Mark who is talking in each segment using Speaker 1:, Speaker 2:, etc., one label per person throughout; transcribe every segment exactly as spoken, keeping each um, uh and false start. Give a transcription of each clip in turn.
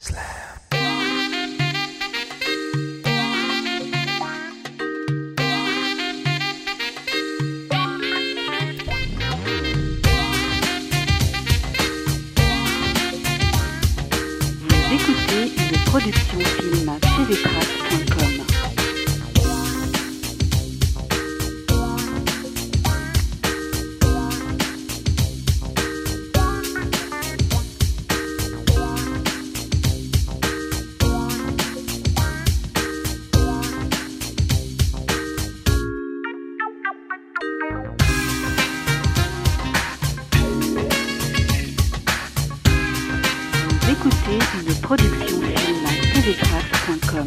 Speaker 1: Vous écoutez une production film t v trax point com. Écoutez une production film t v trax point com.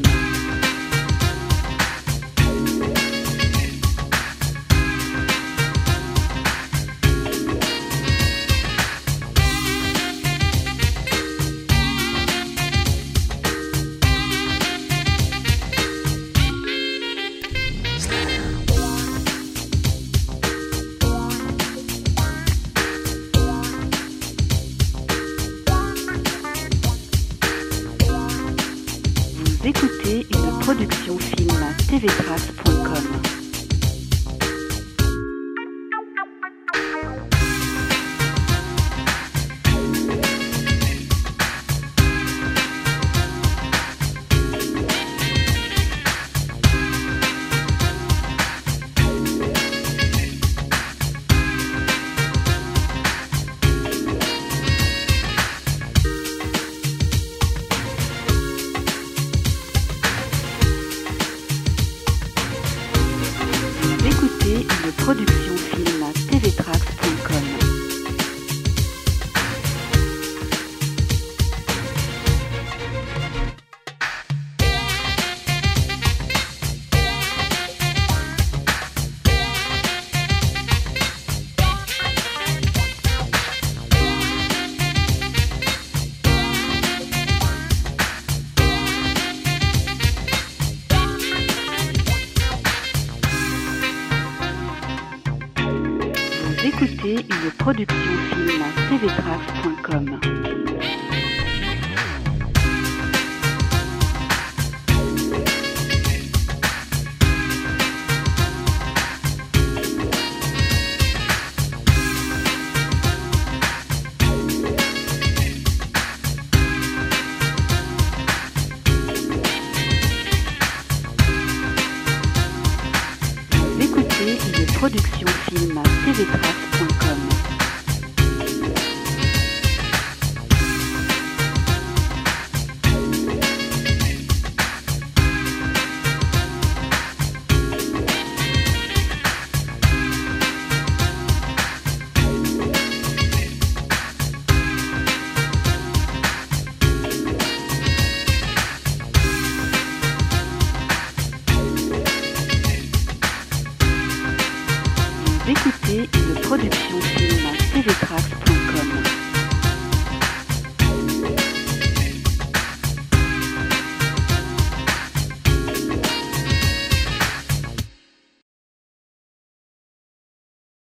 Speaker 1: Écoutez une production film t v trax point com. Écoutez une production film t v trax point com. Écoutez une production film t v trax point com. Écoutez une production film t v trax point com. Écoutez une production film t v trax point com.